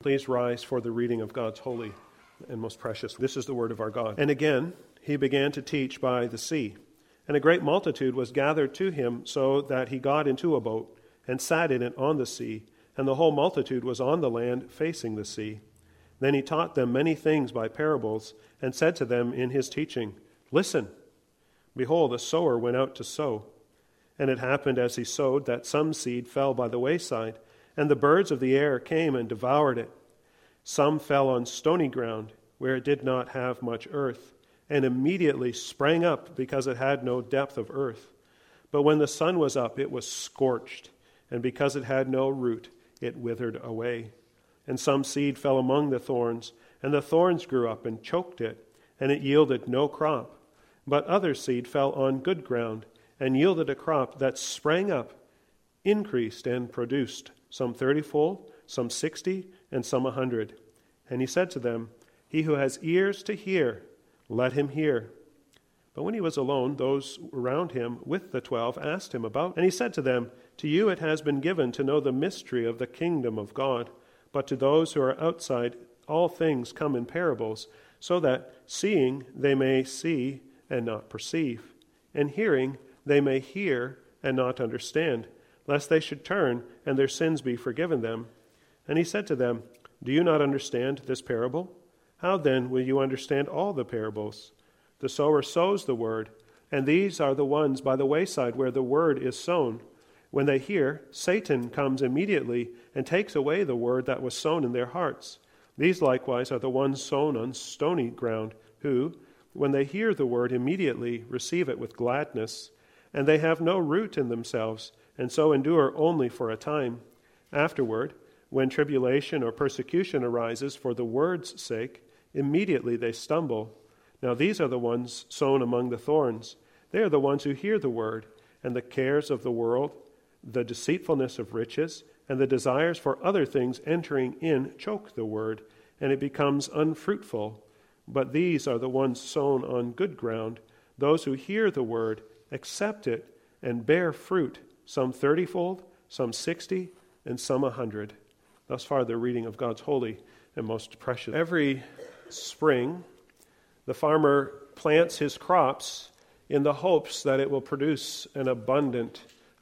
Please rise for the reading of God's holy and most precious. This is the word of our God. And again, he began to teach by the sea. And a great multitude was gathered to him, so that he got into a boat and sat in it on the sea. And the whole multitude was on the land facing the sea. Then he taught them many things by parables, and said to them in his teaching, Listen, behold, a sower went out to sow. And it happened as he sowed that some seed fell by the wayside, and the birds of the air came and devoured it. Some fell on stony ground, where it did not have much earth, and immediately sprang up because it had no depth of earth. But when the sun was up, it was scorched, and because it had no root, it withered away. And some seed fell among the thorns, and the thorns grew up and choked it, and it yielded no crop. But other seed fell on good ground, and yielded a crop that sprang up, increased, and produced, some 30-fold, some 60, and some 100. And he said to them, He who has ears to hear, let him hear. But when he was alone, those around him with the 12 asked him about, and he said to them, To you it has been given to know the mystery of the kingdom of God, but to those who are outside all things come in parables, so that seeing they may see and not perceive, and hearing they may hear and not understand, lest they should turn and their sins be forgiven them. And he said to them, Do you not understand this parable? How then will you understand all the parables? The sower sows the word, and these are the ones by the wayside where the word is sown. When they hear, Satan comes immediately and takes away the word that was sown in their hearts. These likewise are the ones sown on stony ground, who, when they hear the word, immediately receive it with gladness, and they have no root in themselves, and so endure only for a time. Afterward, when tribulation or persecution arises for the word's sake, immediately they stumble. Now these are the ones sown among the thorns. They are the ones who hear the word, and the cares of the world, the deceitfulness of riches, and the desires for other things entering in choke the word, and it becomes unfruitful. But these are the ones sown on good ground, those who hear the word, accept it, and bear fruit, some 30-fold, some 60, and some 100. Thus far the reading of God's holy and most precious. Every spring, the farmer plants his crops in the hopes that it will produce an abundant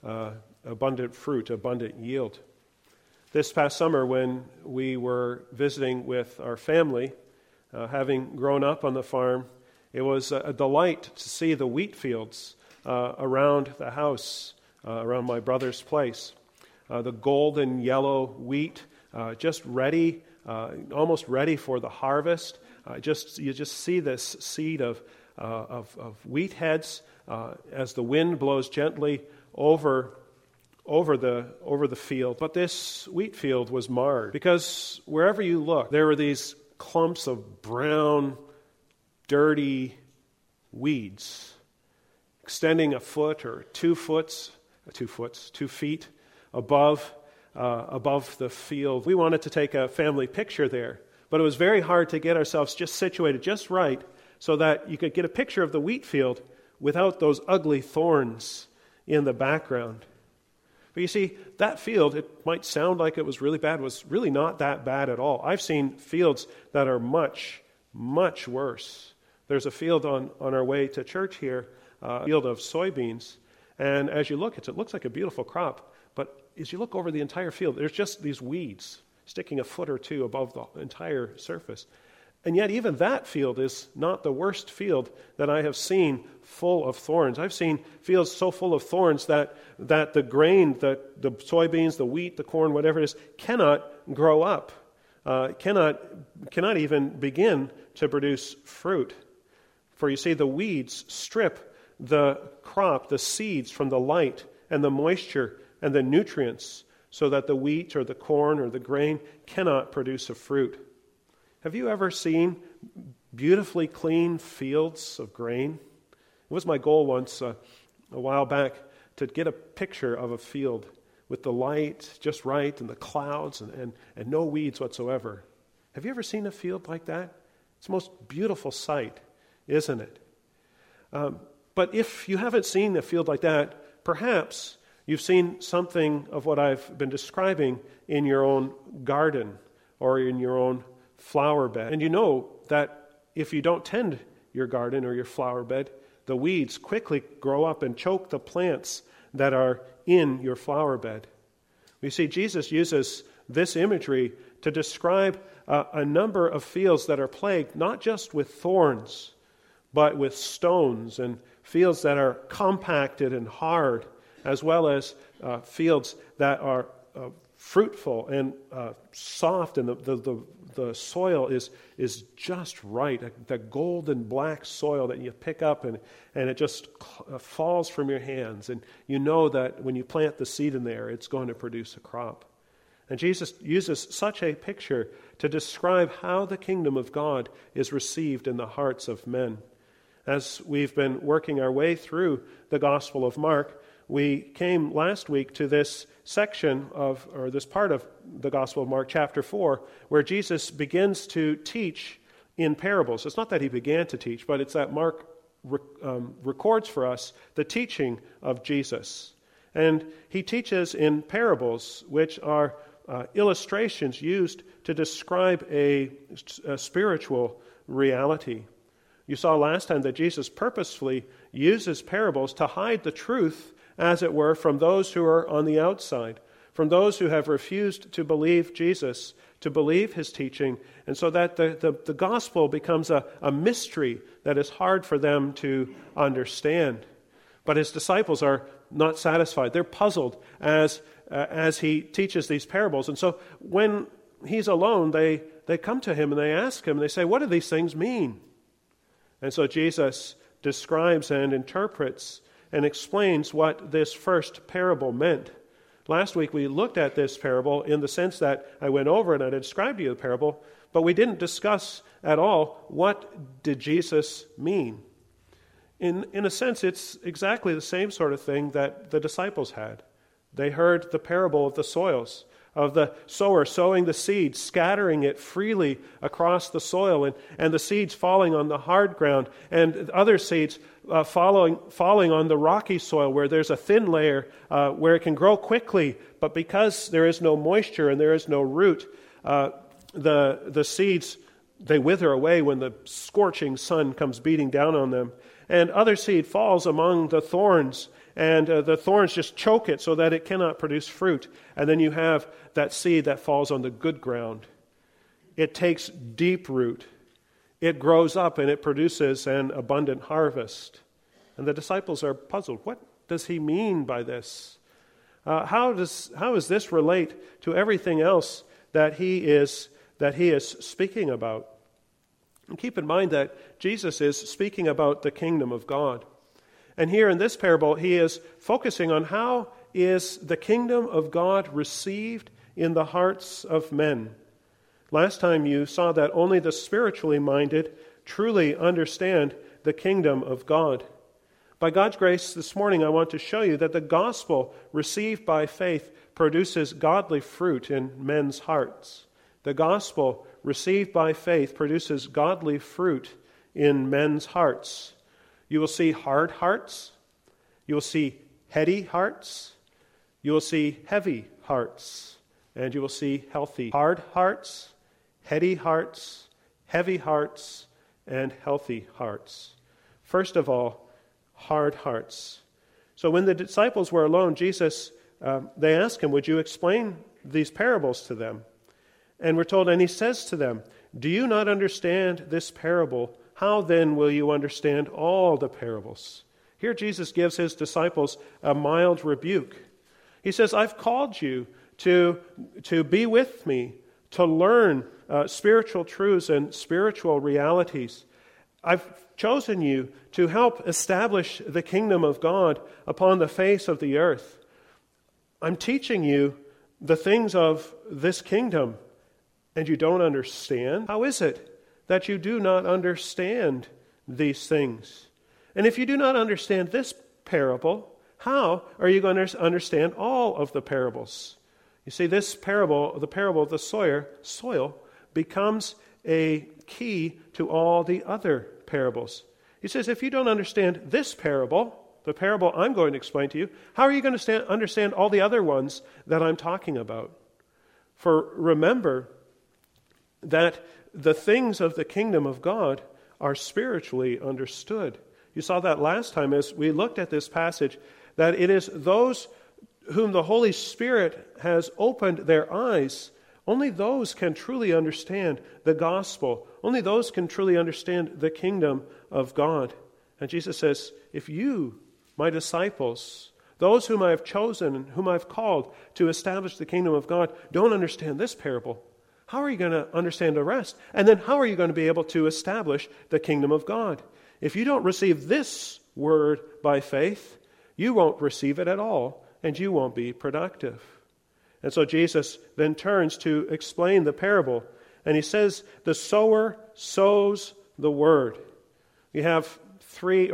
fruit, abundant yield. This past summer, when we were visiting with our family, having grown up on the farm, it was a delight to see the wheat fields around the house, around my brother's place. The golden yellow wheat, just ready, almost ready for the harvest. You just see this seed of wheat heads as the wind blows gently over the field. But this wheat field was marred because wherever you look, there were these clumps of brown, dirty weeds extending a foot or 2 feet above the field. We wanted to take a family picture there, but it was very hard to get ourselves just situated just right so that you could get a picture of the wheat field without those ugly thorns in the background. But you see, that field, it might sound like it was really bad, was really not that bad at all. I've seen fields that are much, much worse. There's a field on our way to church here, a field of soybeans, and as you look, it looks like a beautiful crop, but as you look over the entire field, there's just these weeds sticking a foot or two above the entire surface. And yet even that field is not the worst field that I have seen full of thorns. I've seen fields so full of thorns that the grain, the soybeans, the wheat, the corn, whatever it is, cannot grow up, cannot even begin to produce fruit. For you see, the weeds strip the crop, the seeds, from the light and the moisture and the nutrients so that the wheat or the corn or the grain cannot produce a fruit. Have you ever seen beautifully clean fields of grain? It was my goal once, a while back, to get a picture of a field with the light just right and the clouds and no weeds whatsoever. Have you ever seen a field like that? It's the most beautiful sight, isn't it? But if you haven't seen a field like that, perhaps you've seen something of what I've been describing in your own garden or in your own flower bed. And you know that if you don't tend your garden or your flower bed, the weeds quickly grow up and choke the plants that are in your flower bed. You see, Jesus uses this imagery to describe a number of fields that are plagued not just with thorns, but with stones, and fields that are compacted and hard, as well as fields that are fruitful and soft, and the soil is just right, the golden black soil that you pick up and it just falls from your hands, and you know that when you plant the seed in there, it's going to produce a crop. And Jesus uses such a picture to describe how the kingdom of God is received in the hearts of men. As we've been working our way through the Gospel of Mark, we came last week to this section or this part of the Gospel of Mark, chapter 4, where Jesus begins to teach in parables. It's not that he began to teach, but it's that Mark records for us the teaching of Jesus. And he teaches in parables, which are illustrations used to describe a spiritual reality. You saw last time that Jesus purposefully uses parables to hide the truth, as it were, from those who are on the outside, from those who have refused to believe Jesus, to believe his teaching, and so that the gospel becomes a mystery that is hard for them to understand. But his disciples are not satisfied. They're puzzled as he teaches these parables. And so when he's alone, they come to him and they ask him, and they say, "What do these things mean?" And so Jesus describes and interprets and explains what this first parable meant. Last week we looked at this parable in the sense that I went over it and I described to you the parable, but we didn't discuss at all what did Jesus mean. In a sense, it's exactly the same sort of thing that the disciples had. They heard the parable of the soils, of the sower sowing the seed, scattering it freely across the soil, and the seeds falling on the hard ground, and other seeds falling on the rocky soil where there's a thin layer where it can grow quickly, but because there is no moisture and there is no root, the seeds, they wither away when the scorching sun comes beating down on them. And other seed falls among the thorns, and the thorns just choke it so that it cannot produce fruit. And then you have that seed that falls on the good ground. It takes deep root. It grows up and it produces an abundant harvest. And the disciples are puzzled. What does he mean by this? How does this relate to everything else that he is speaking about? And keep in mind that Jesus is speaking about the kingdom of God. And here in this parable, he is focusing on how is the kingdom of God received in the hearts of men. Last time you saw that only the spiritually minded truly understand the kingdom of God. By God's grace, this morning I want to show you that the gospel received by faith produces godly fruit in men's hearts. The gospel received by faith produces godly fruit in men's hearts. You will see hard hearts. You will see heady hearts. You will see heavy hearts. And you will see healthy hard hearts, heady hearts, heavy hearts, and healthy hearts. First of all, hard hearts. So when the disciples were alone, Jesus, they asked him, "Would you explain these parables to them?" And we're told, and he says to them, "Do you not understand this parable? How then will you understand all the parables?" Here Jesus gives his disciples a mild rebuke. He says, "I've called you to be with me, to learn spiritual truths and spiritual realities. I've chosen you to help establish the kingdom of God upon the face of the earth. I'm teaching you the things of this kingdom, and you don't understand? How is it that you do not understand these things? And if you do not understand this parable, how are you going to understand all of the parables?" You see, this parable, the parable of the soil, becomes a key to all the other parables. He says, if you don't understand this parable, the parable I'm going to explain to you, how are you going to understand all the other ones that I'm talking about? For remember, that the things of the kingdom of God are spiritually understood. You saw that last time as we looked at this passage, that it is those whom the Holy Spirit has opened their eyes, only those can truly understand the gospel. Only those can truly understand the kingdom of God. And Jesus says, if you, my disciples, those whom I have chosen and whom I have called to establish the kingdom of God, don't understand this parable, how are you going to understand the rest? And then how are you going to be able to establish the kingdom of God? If you don't receive this word by faith, you won't receive it at all, and you won't be productive. And so Jesus then turns to explain the parable, and he says, the sower sows the word. We have three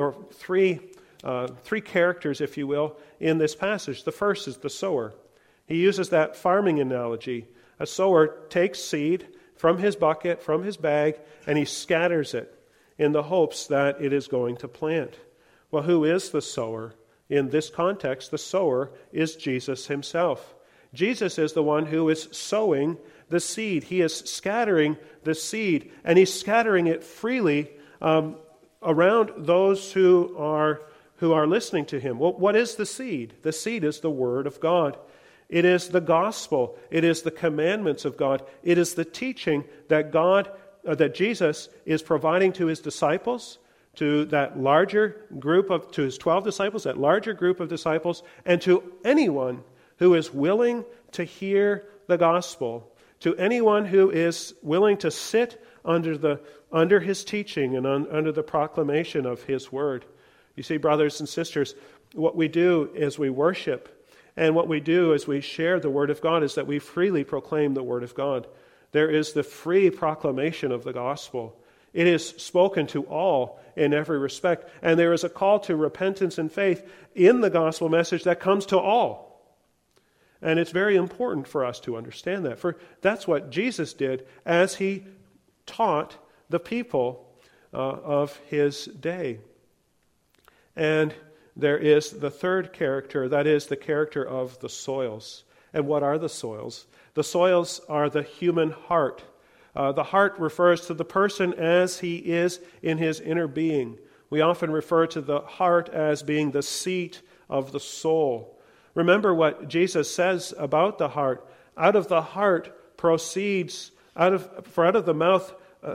characters, if you will, in this passage. The first is the sower. He uses that farming analogy. A sower takes seed from his bucket, from his bag, and he scatters it in the hopes that it is going to plant. Well, who is the sower? In this context, the sower is Jesus himself. Jesus is the one who is sowing the seed. He is scattering the seed, and he's scattering it freely around those who are listening to him. Well, what is the seed? The seed is the Word of God. It is the gospel. It is the commandments of God. It is the teaching that that Jesus is providing to his disciples, to that larger group to his 12 disciples, that larger group of disciples, and to anyone who is willing to hear the gospel, to anyone who is willing to sit under his teaching and under the proclamation of his word. You see, brothers and sisters, what we do as we worship and what we do as we share the word of God is that we freely proclaim the word of God. There is the free proclamation of the gospel. It is spoken to all in every respect, and there is a call to repentance and faith in the gospel message that comes to all. And it's very important for us to understand that. For that's what Jesus did as he taught the people of his day. And there is the third character, that is the character of the soils. And what are the soils? The soils are the human heart. The heart refers to the person as he is in his inner being. We often refer to the heart as being the seat of the soul. Remember what Jesus says about the heart. Out of the heart proceeds, out of the mouth,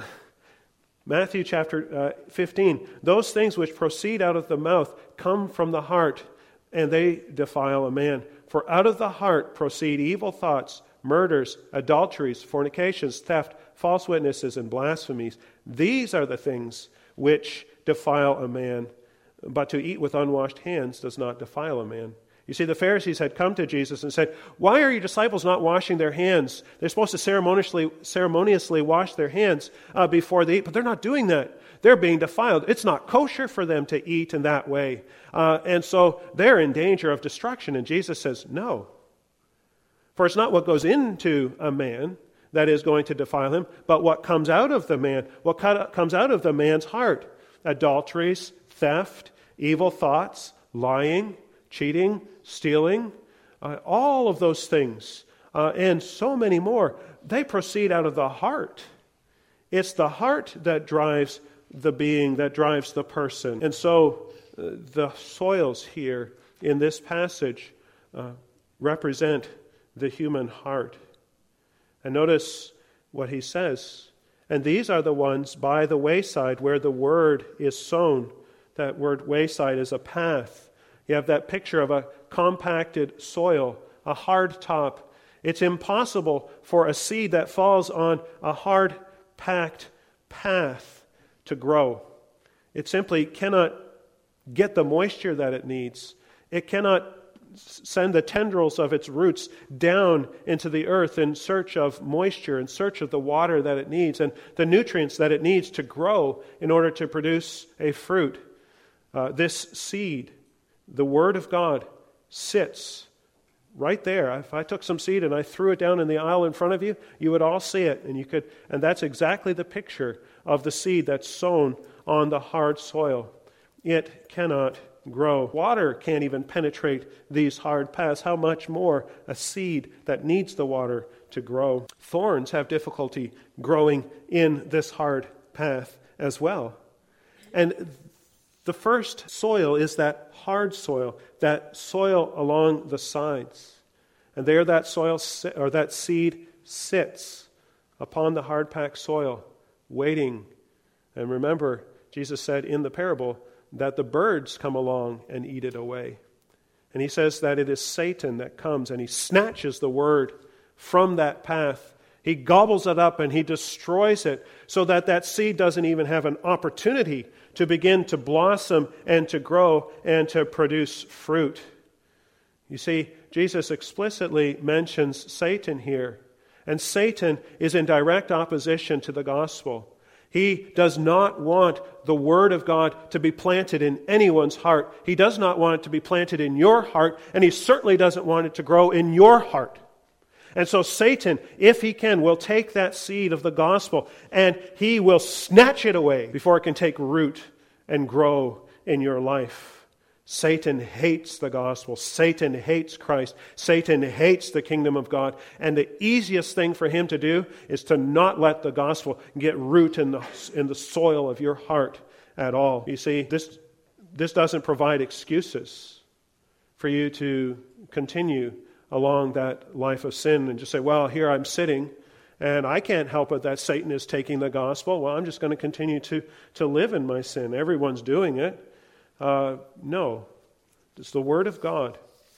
Matthew chapter 15, those things which proceed out of the mouth come from the heart, and they defile a man. For out of the heart proceed evil thoughts, murders, adulteries, fornications, theft, false witnesses, and blasphemies. These are the things which defile a man, but to eat with unwashed hands does not defile a man. You see, the Pharisees had come to Jesus and said, why are your disciples not washing their hands? They're supposed to ceremoniously wash their hands before they eat, but they're not doing that. They're being defiled. It's not kosher for them to eat in that way. And so they're in danger of destruction. And Jesus says, no. For it's not what goes into a man that is going to defile him, but what comes out of the man, what comes out of the man's heart. Adulteries, theft, evil thoughts, lying, cheating, stealing, all of those things, and so many more, they proceed out of the heart. It's the heart that drives the being, that drives the person. And so the soils here in this passage represent the human heart. And notice what he says. And these are the ones by the wayside where the word is sown. That word wayside is a path. You have that picture of a compacted soil, a hard top. It's impossible for a seed that falls on a hard, packed path to grow. It simply cannot get the moisture that it needs. It cannot send the tendrils of its roots down into the earth in search of moisture, in search of the water that it needs and the nutrients that it needs to grow in order to produce a fruit. This seed, the Word of God, sits right there. If I took some seed and I threw it down in the aisle in front of you, you would all see it, and that's exactly the picture of the seed that's sown on the hard soil. It cannot grow. Water can't even penetrate these hard paths. How much more a seed that needs the water to grow. Thorns have difficulty growing in this hard path as well. And the first soil is that hard soil, that soil along the sides. And there that soil or that seed sits upon the hard-packed soil, waiting. And remember, Jesus said in the parable that the birds come along and eat it away. And he says that it is Satan that comes and he snatches the word from that path. He gobbles it up and he destroys it so that that seed doesn't even have an opportunity to begin to blossom and to grow and to produce fruit. You see, Jesus explicitly mentions Satan here. And Satan is in direct opposition to the gospel. He does not want the Word of God to be planted in anyone's heart. He does not want it to be planted in your heart, and he certainly doesn't want it to grow in your heart. And so Satan, if he can, will take that seed of the gospel and he will snatch it away before it can take root and grow in your life. Satan hates the gospel. Satan hates Christ. Satan hates the kingdom of God. And the easiest thing for him to do is to not let the gospel get root in the soil of your heart at all. You see, this doesn't provide excuses for you to continue along that life of sin and just say, well, here I'm sitting and I can't help it that Satan is taking the gospel. Well, I'm just going to continue to live in my sin. Everyone's doing it. No. It's the Word of God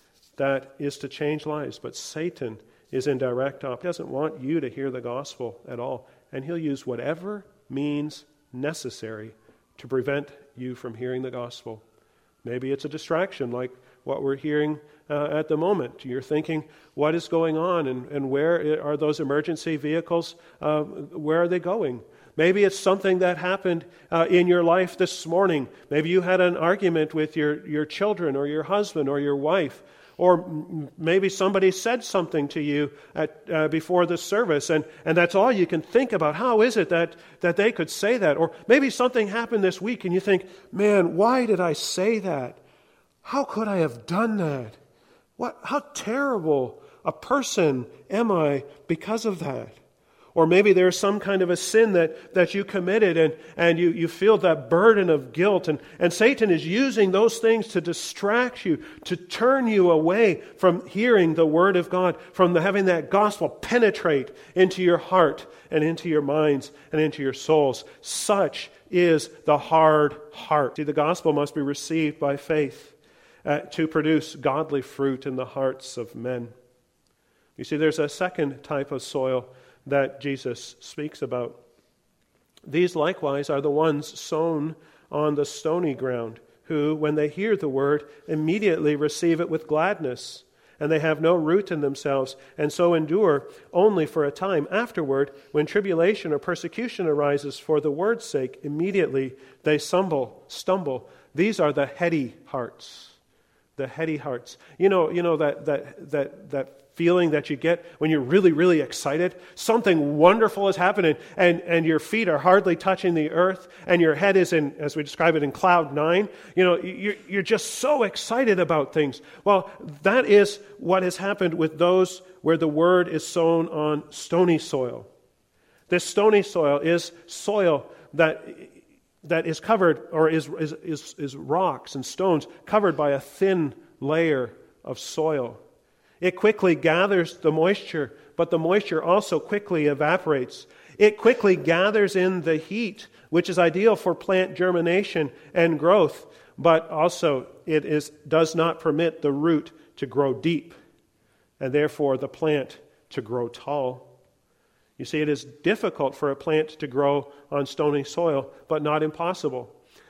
that is to change lives. But Satan is in direct opposition. He doesn't want you to hear the gospel at all. And he'll use whatever means necessary to prevent you from hearing the gospel. Maybe it's a distraction like what we're hearing at the moment. You're thinking, what is going on and where are those emergency vehicles? Where are they going? Maybe it's something that happened in your life this morning. Maybe you had an argument with your children or your husband or your wife. Or maybe somebody said something to you before the service, and that's all you can think about. How is it that they could say that? Or maybe something happened this week and you think, man, why did I say that? How could I have done that? How terrible a person am I because of that? Or maybe there's some kind of a sin that you committed and you feel that burden of guilt. And Satan is using those things to distract you, to turn you away from hearing the Word of God, from having that gospel penetrate into your heart and into your minds and into your souls. Such is the hard heart. See, the gospel must be received by faith to produce godly fruit in the hearts of men. You see, there's a second type of soil that Jesus speaks about. These likewise are the ones sown on the stony ground, who, when they hear the word, immediately receive it with gladness, and they have no root in themselves, and so endure only for a time. Afterward, when tribulation or persecution arises for the word's sake, immediately they stumble. These are the heady hearts. The heady hearts. You know that feeling that you get when you're really, really excited. Something wonderful has happened and your feet are hardly touching the earth and your head is in, as we describe it, in cloud 9. You're just so excited about things. Well, that is what has happened with those where the word is sown on stony soil. This stony soil is soil that is covered, or is rocks and stones covered by a thin layer of soil. It quickly gathers the moisture, but the moisture also quickly evaporates. It quickly gathers in the heat, which is ideal for plant germination and growth, but also it does not permit the root to grow deep, and therefore the plant to grow tall. You see, it is difficult for a plant to grow on stony soil, but not impossible.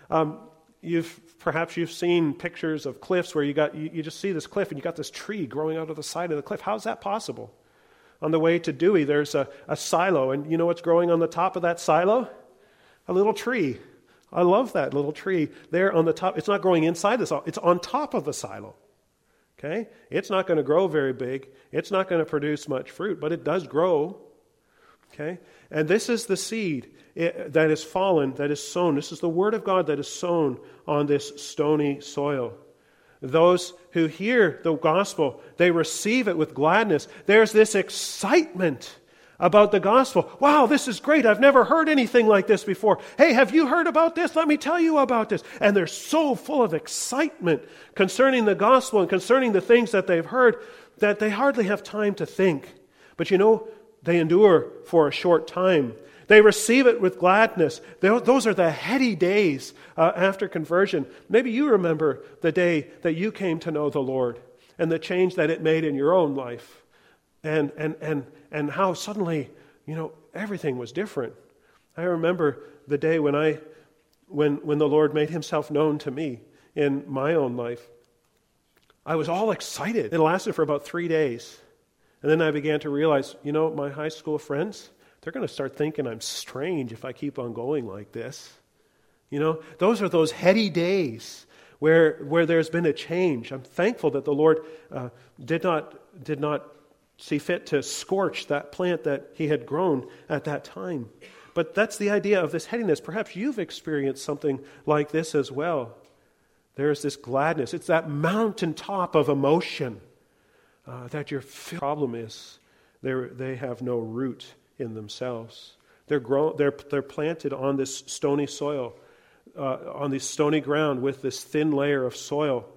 Perhaps you've seen pictures of cliffs where you just see this cliff and you got this tree growing out of the side of the cliff. How's that possible? On the way to Dewey, there's a silo, and you know what's growing on the top of that silo? A little tree. I love that little tree there on the top. It's not growing inside the silo. It's on top of the silo. Okay? It's not going to grow very big. It's not going to produce much fruit, but it does grow. Okay? And this is the seed that is fallen, that is sown. This is the Word of God that is sown on this stony soil. Those who hear the gospel, they receive it with gladness. There's this excitement about the gospel. Wow, this is great. I've never heard anything like this before. Hey, have you heard about this? Let me tell you about this. And they're so full of excitement concerning the gospel and concerning the things that they've heard that they hardly have time to think. But they endure for a short time. They receive it with gladness. Those are the heady days after conversion. Maybe you remember the day that you came to know the Lord and the change that it made in your own life. And how suddenly, everything was different. I remember the day when the Lord made himself known to me in my own life. I was all excited. It lasted for about 3 days. And then I began to realize, my high school friends, they're going to start thinking I'm strange if I keep on going like this. Those are those heady days where there's been a change. I'm thankful that the Lord did not see fit to scorch that plant that he had grown at that time. But that's the idea of this headiness. Perhaps you've experienced something like this as well. There is this gladness. It's that mountaintop of emotion that your problem is. They have no root in themselves. They're planted on this stony soil, on this stony ground with this thin layer of soil.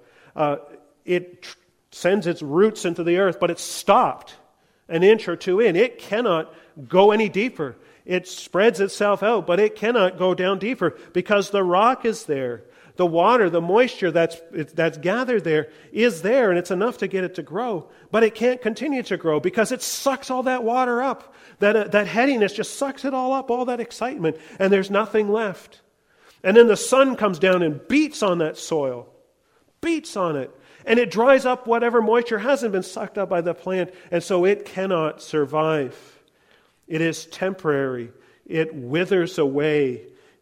It sends its roots into the earth, but it's stopped an inch or two in. It cannot go any deeper. It spreads itself out, but it cannot go down deeper because the rock is there. The water, the moisture that's gathered there is there, and it's enough to get it to grow. But it can't continue to grow because it sucks all that water up. That headiness just sucks it all up, all that excitement, and there's nothing left. And then the sun comes down and beats on that soil, beats on it, and it dries up whatever moisture hasn't been sucked up by the plant, and so it cannot survive. It is temporary. It withers away.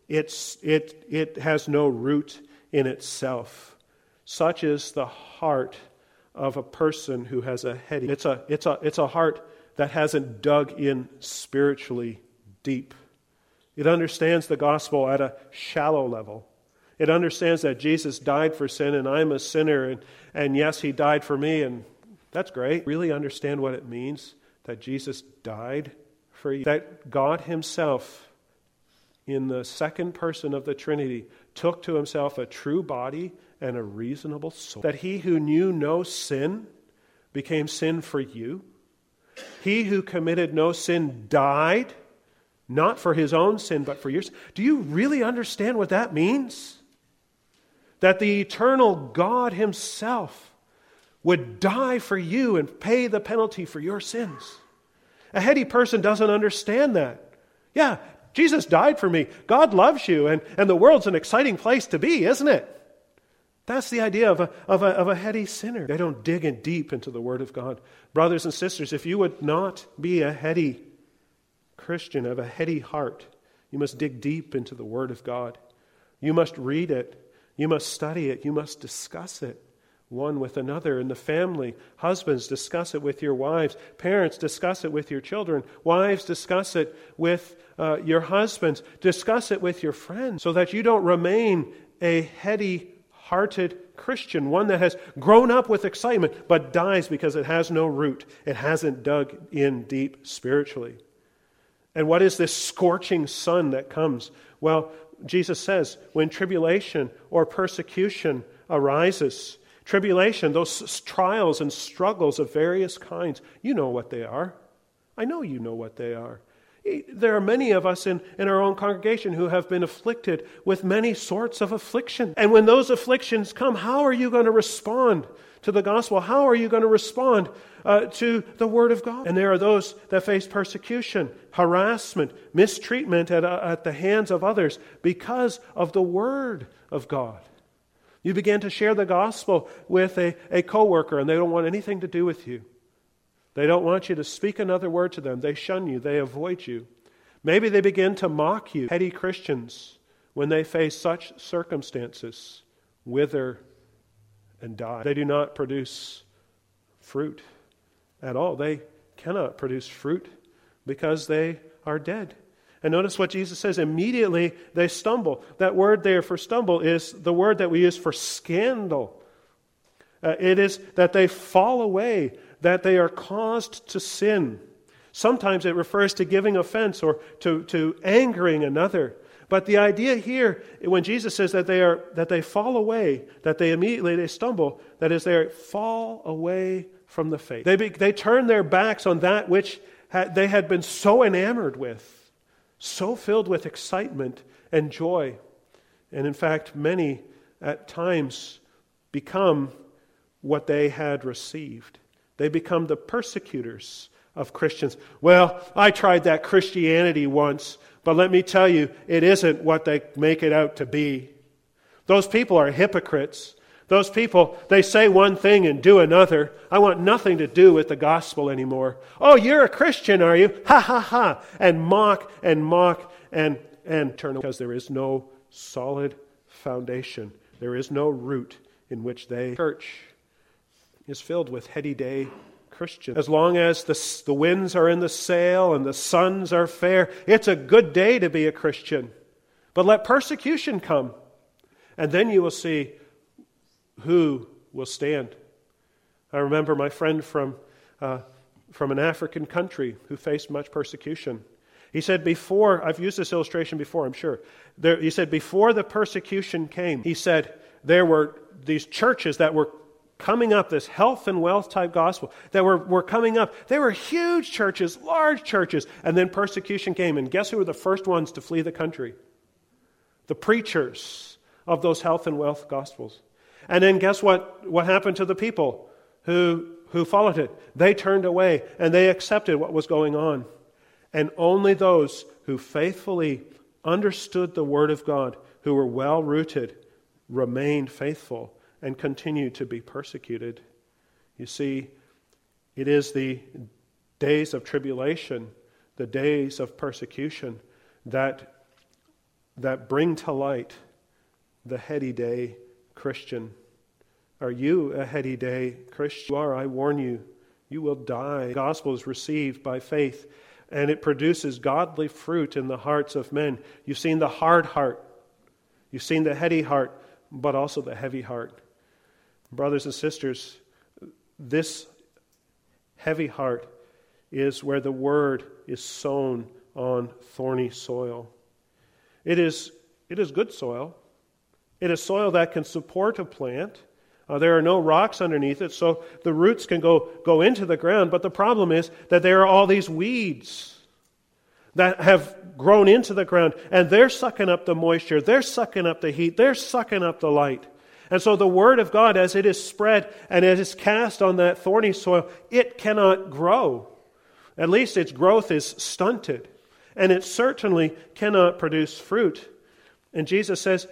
It has no root in itself. Such is the heart of a person who has a heady. It's a heart that hasn't dug in spiritually deep. It understands the gospel at a shallow level. It understands that Jesus died for sin and I'm a sinner and yes, he died for me and that's great. Really understand what it means that Jesus died for you. That God himself, in the second person of the Trinity, took to himself a true body and a reasonable soul. That he who knew no sin became sin for you. He who committed no sin died, not for his own sin, but for yours. Do you really understand what that means? That the eternal God himself would die for you and pay the penalty for your sins. A heady person doesn't understand that. Yeah, Jesus died for me. God loves you, and the world's an exciting place to be, isn't it? That's the idea of a heady sinner. They don't dig in deep into the Word of God. Brothers and sisters, if you would not be a heady Christian, have a heady heart, you must dig deep into the Word of God. You must read it. You must study it. You must discuss it one with another in the family. Husbands, discuss it with your wives. Parents, discuss it with your children. Wives, discuss it with your husbands. Discuss it with your friends so that you don't remain a heady-hearted Christian, one that has grown up with excitement but dies because it has no root. It hasn't dug in deep spiritually. And what is this scorching sun that comes? Well, Jesus says, when tribulation or persecution arises, tribulation, those trials and struggles of various kinds, you know what they are. I know you know what they are. There are many of us in our own congregation who have been afflicted with many sorts of affliction. And when those afflictions come, how are you going to respond to the gospel? How are you going to respond to the Word of God? And there are those that face persecution, harassment, mistreatment at the hands of others because of the Word of God. You begin to share the gospel with a coworker and they don't want anything to do with you. They don't want you to speak another word to them. They shun you. They avoid you. Maybe they begin to mock you. Petty Christians, when they face such circumstances, wither and die. They do not produce fruit at all. They cannot produce fruit because they are dead. And notice what Jesus says, immediately they stumble. That word there for stumble is the word that we use for scandal. It is that they fall away, that they are caused to sin. Sometimes it refers to giving offense or to angering another. But the idea here, when Jesus says that they fall away, that they immediately stumble, that is, they fall away from the faith. They turn their backs on that which they had been so enamored with, so filled with excitement and joy. And in fact, many at times become what they had received. They become the persecutors of Christians. Well, I tried that Christianity once, but let me tell you, it isn't what they make it out to be. Those people are hypocrites. Those people, they say one thing and do another. I want nothing to do with the gospel anymore. Oh, you're a Christian, are you? Ha, ha, ha. And mock and turn away, because there is no solid foundation. There is no root in which church is filled with heady day Christians. As long as the winds are in the sail and the suns are fair, it's a good day to be a Christian. But let persecution come, and then you will see who will stand. I remember my friend from an African country who faced much persecution. He said I've used this illustration before, I'm sure. He said before the persecution came, he said there were these churches that were coming up, this health and wealth type gospel that were coming up. They were huge churches, large churches, and then persecution came. And guess who were the first ones to flee the country? The preachers of those health and wealth gospels. And then guess what happened to the people who followed it? They turned away and they accepted what was going on. And only those who faithfully understood the Word of God, who were well rooted, remained faithful and continued to be persecuted. You see, it is the days of tribulation, the days of persecution that bring to light the heady day Christian. Are you a heady day Christian? You are, I warn you, you will die. The gospel is received by faith, and it produces godly fruit in the hearts of men. You've seen the hard heart. You've seen the heady heart, but also the heavy heart. Brothers and sisters, this heavy heart is where the word is sown on thorny soil. It is good soil. It is soil that can support a plant. There are no rocks underneath it, so the roots can go into the ground. But the problem is that there are all these weeds that have grown into the ground, and they're sucking up the moisture, they're sucking up the heat, they're sucking up the light. And so the Word of God, as it is spread and it is cast on that thorny soil, it cannot grow. At least its growth is stunted. And it certainly cannot produce fruit. And Jesus says,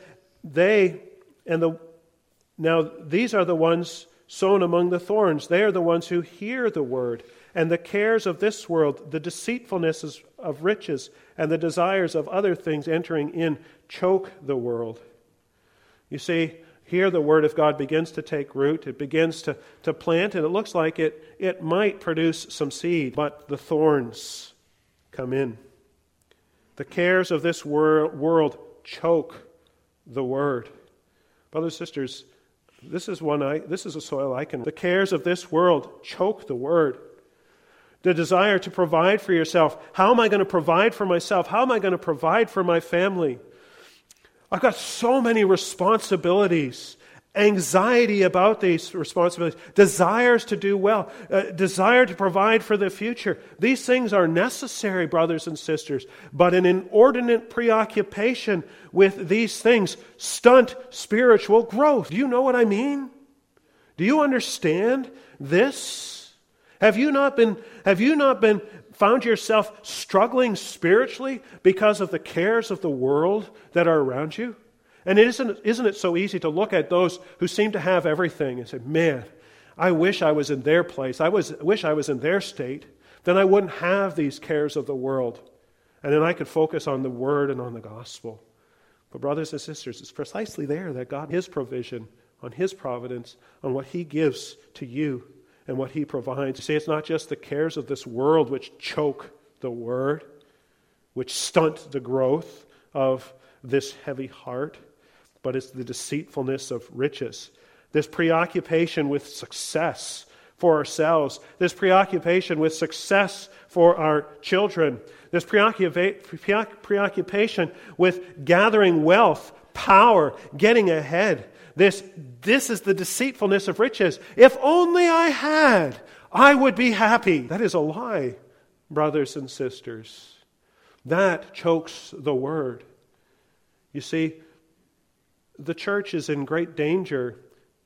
now these are the ones sown among the thorns. They are the ones who hear the Word. And the cares of this world, the deceitfulness of riches, and the desires of other things entering in, choke the world. You see, here the Word of God begins to take root. It begins to plant, and it looks like it might produce some seed, but the thorns come in. The cares of this world choke the Word. Brothers and sisters, this is a soil I can. The cares of this world choke the Word. The desire to provide for yourself. How am I going to provide for myself? How am I going to provide for my family? I've got so many responsibilities, anxiety about these responsibilities, desires to do well, desire to provide for the future. These things are necessary, brothers and sisters, but an inordinate preoccupation with these things stunt spiritual growth. Do you know what I mean? Do you understand this? Have you not been found yourself struggling spiritually because of the cares of the world that are around you? And isn't it so easy to look at those who seem to have everything and say, man, I wish I was in their place. I wish I was in their state. Then I wouldn't have these cares of the world. And then I could focus on the Word and on the gospel. But brothers and sisters, it's precisely there that God, His provision, on His providence, on what He gives to you, and what He provides. You see, it's not just the cares of this world which choke the Word, which stunt the growth of this heavy heart, but it's the deceitfulness of riches, this preoccupation with success for ourselves, this preoccupation with success for our children, this preoccupation with gathering wealth, power, getting ahead. This is the deceitfulness of riches. If only I had, I would be happy. That is a lie, brothers and sisters. That chokes the word. You see, the church is in great danger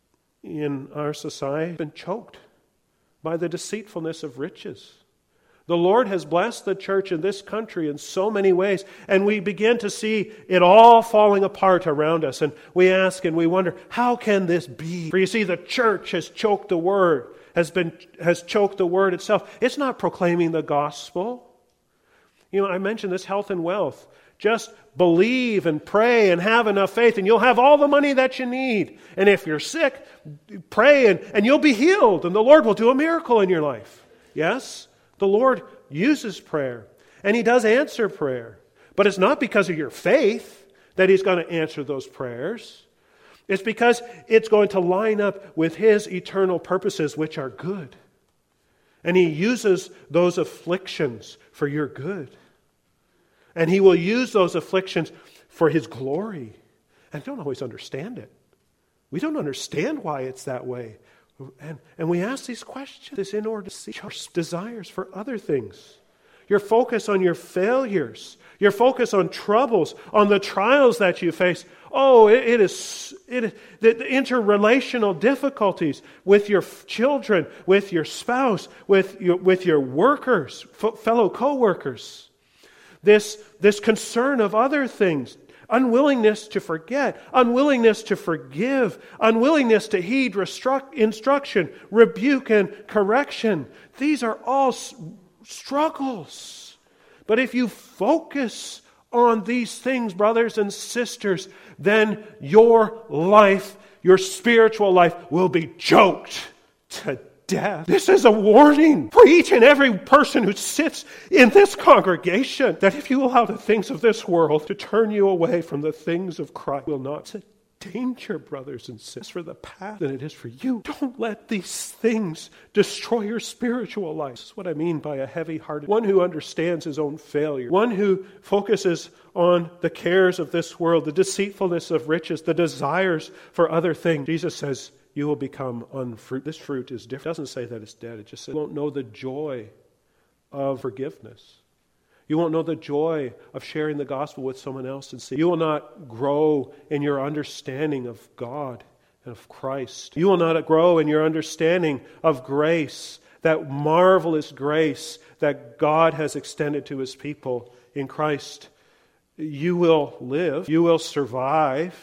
in our society, been choked by the deceitfulness of riches. The Lord has blessed the church in this country in so many ways, and we begin to see it all falling apart around us. And we ask and we wonder, how can this be? For you see, the church has choked the word, has choked the word itself. It's not proclaiming the gospel. You know, I mentioned this health and wealth. Just believe and pray and have enough faith, and you'll have all the money that you need. And if you're sick, pray and you'll be healed, and the Lord will do a miracle in your life. Yes? The Lord uses prayer, and He does answer prayer. But it's not because of your faith that He's going to answer those prayers. It's because it's going to line up with His eternal purposes, which are good. And He uses those afflictions for your good. And He will use those afflictions for His glory. And don't always understand it. We don't understand why it's that way. And we ask these questions this in order to see your desires for other things. Your focus on your failures, your focus on troubles, on the trials that you face. Oh, it is the interrelational difficulties with your children, with your spouse, with your workers, fellow co-workers. This concern of other things. Unwillingness to forget, unwillingness to forgive, unwillingness to heed instruction, rebuke, and correction. These are all struggles. But if you focus on these things, brothers and sisters, then your life, your spiritual life, will be choked to death. This is a warning for each and every person who sits in this congregation, that if you allow the things of this world to turn you away from the things of Christ, will not. It's a danger, brothers and sisters, for the path than it is for you. Don't let these things destroy your spiritual life. This is what I mean by a heavy-hearted one who understands his own failure, one who focuses on the cares of this world, the deceitfulness of riches, the desires for other things. Jesus says, you will become unfruit. This fruit is different. It doesn't say that it's dead. It just says you won't know the joy of forgiveness. You won't know the joy of sharing the gospel with someone else and see. You will not grow in your understanding of God and of Christ. You will not grow in your understanding of grace, that marvelous grace that God has extended to His people in Christ. You will live. You will survive.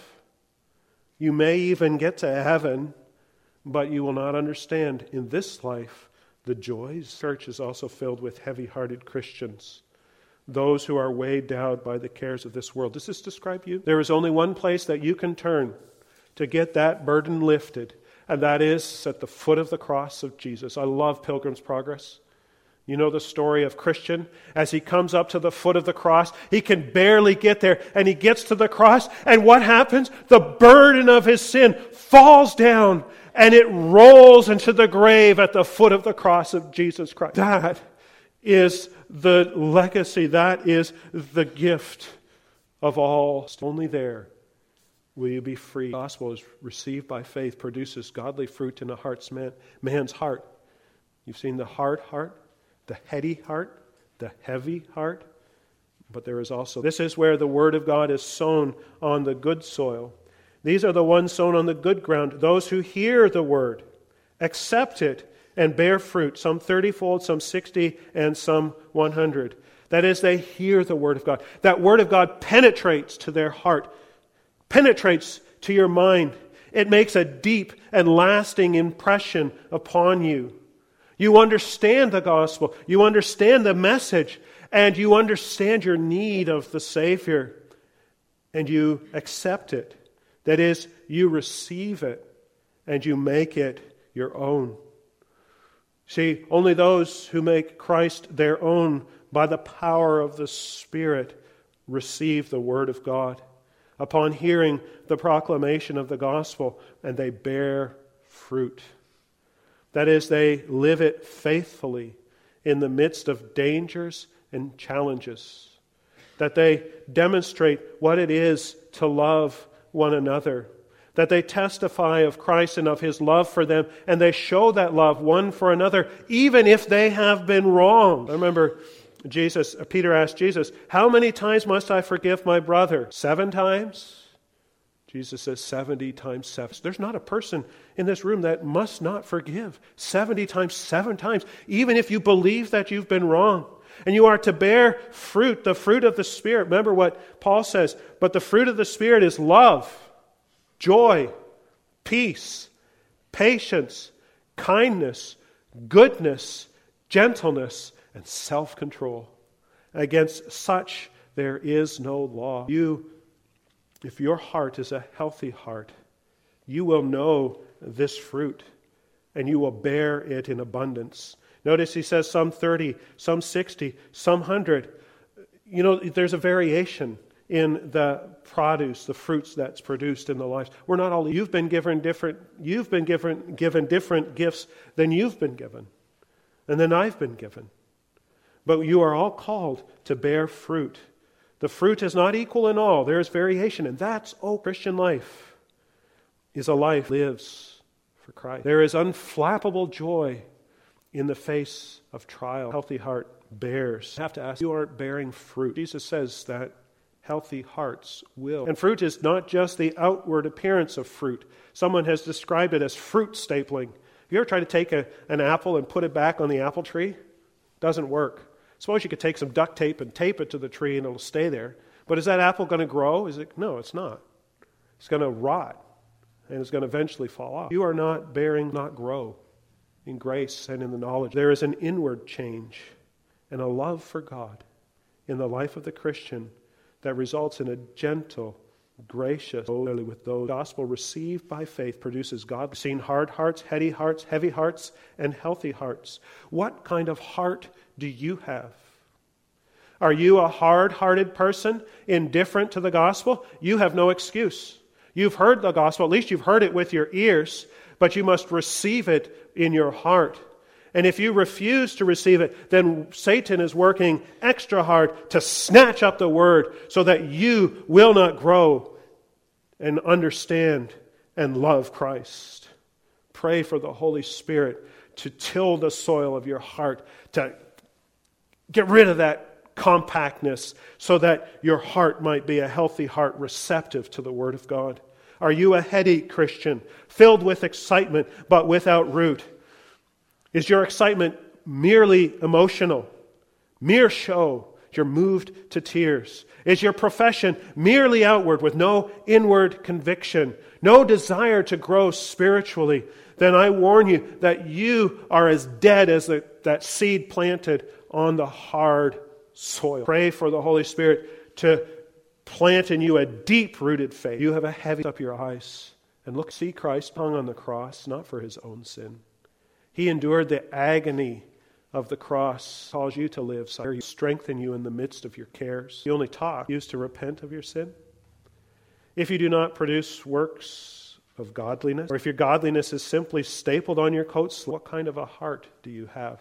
You may even get to heaven, but you will not understand in this life the joys. The church is also filled with heavy-hearted Christians, those who are weighed down by the cares of this world. Does this describe you? There is only one place that you can turn to get that burden lifted, and that is at the foot of the cross of Jesus. I love Pilgrim's Progress. You know the story of Christian. As he comes up to the foot of the cross, he can barely get there, and he gets to the cross, and what happens? The burden of his sin falls down, and it rolls into the grave at the foot of the cross of Jesus Christ. That is the legacy. That is the gift of all. Only there will you be free. The gospel is received by faith, produces godly fruit in a man's heart. You've seen the hard heart, the heady heart, the heavy heart. But there is also, this is where the word of God is sown on the good soil. These are the ones sown on the good ground, those who hear the word, accept it, and bear fruit, some 30-fold, some 60, and some 100. That is, they hear the word of God. That word of God penetrates to their heart, penetrates to your mind. It makes a deep and lasting impression upon you. You understand the gospel, you understand the message, and you understand your need of the Savior, and you accept it. That is, you receive it, and you make it your own. See, only those who make Christ their own by the power of the Spirit receive the Word of God upon hearing the proclamation of the gospel, and they bear fruit. That is, they live it faithfully in the midst of dangers and challenges. That they demonstrate what it is to love one another. That they testify of Christ and of His love for them, and they show that love one for another, even if they have been wronged. I remember Peter asked Jesus, "How many times must I forgive my brother? 7 times?" Jesus says 70 times 7. There's not a person in this room that must not forgive 70 times 7 times, even if you believe that you've been wrong. And you are to bear fruit, the fruit of the Spirit. Remember what Paul says, but the fruit of the Spirit is love, joy, peace, patience, kindness, goodness, gentleness, and self-control. Against such there is no law. If your heart is a healthy heart, you will know this fruit, and you will bear it in abundance. Notice he says some 30, some 60, some 100. You know, there's a variation in the produce, the fruits that's produced in the lives. We're not all. You've been given different gifts than you've been given, and then I've been given. But you are all called to bear fruit. The fruit is not equal in all. There is variation, and that's Christian life is a life that lives for Christ. There is unflappable joy in the face of trial. Healthy heart bears. I have to ask, you aren't bearing fruit. Jesus says that healthy hearts will. And fruit is not just the outward appearance of fruit. Someone has described it as fruit stapling. Have you ever tried to take an apple and put it back on the apple tree? It doesn't work. Suppose you could take some duct tape and tape it to the tree and it'll stay there. But is that apple going to grow? No, it's not. It's going to rot and it's going to eventually fall off. You are not grow in grace and in the knowledge. There is an inward change and a love for God in the life of the Christian that results in a gentle, gracious, with those. The gospel received by faith produces God. We've seen hard hearts, heavy hearts, and healthy hearts. What kind of heart do you have? Are you a hard-hearted person, indifferent to the gospel? You have no excuse. You've heard the gospel, at least you've heard it with your ears, but you must receive it in your heart. And if you refuse to receive it, then Satan is working extra hard to snatch up the word so that you will not grow and understand and love Christ. Pray for the Holy Spirit to till the soil of your heart, to get rid of that compactness so that your heart might be a healthy heart receptive to the Word of God. Are you a heady Christian, filled with excitement but without root? Is your excitement merely emotional, mere show? You're moved to tears. Is your profession merely outward with no inward conviction, no desire to grow spiritually? Then I warn you that you are as dead as that seed planted on the hard soil. Pray for the Holy Spirit to plant in you a deep-rooted faith. You have a heavy up your eyes and see Christ hung on the cross, not for His own sin. He endured the agony of the cross, calls you to live, so strengthen you in the midst of your cares. The only talk used to repent of your sin. If you do not produce works of godliness, or if your godliness is simply stapled on your coat, what kind of a heart do you have?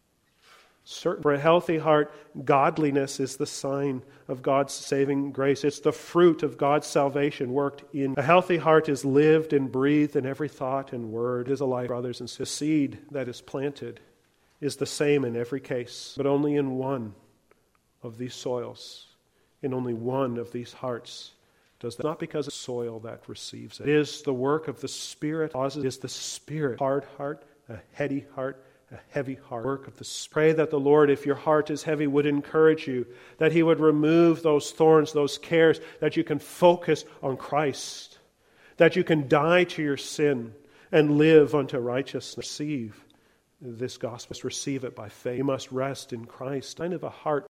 For a healthy heart, godliness is the sign of God's saving grace. It's the fruit of God's salvation worked in. A healthy heart is lived and breathed in every thought and word. It is a life, brothers and sisters. The seed that is planted is the same in every case, but only in one of these soils, in only one of these hearts does that. Not because it's soil that receives it. It is the work of the Spirit. It is the Spirit. Hard heart, a heady heart, a heavy heart. Work of the Spirit. Pray that the Lord, if your heart is heavy, would encourage you, that He would remove those thorns, those cares, that you can focus on Christ, that you can die to your sin and live unto righteousness. Receive this gospel. Receive it by faith. You must rest in Christ. Kind of a heart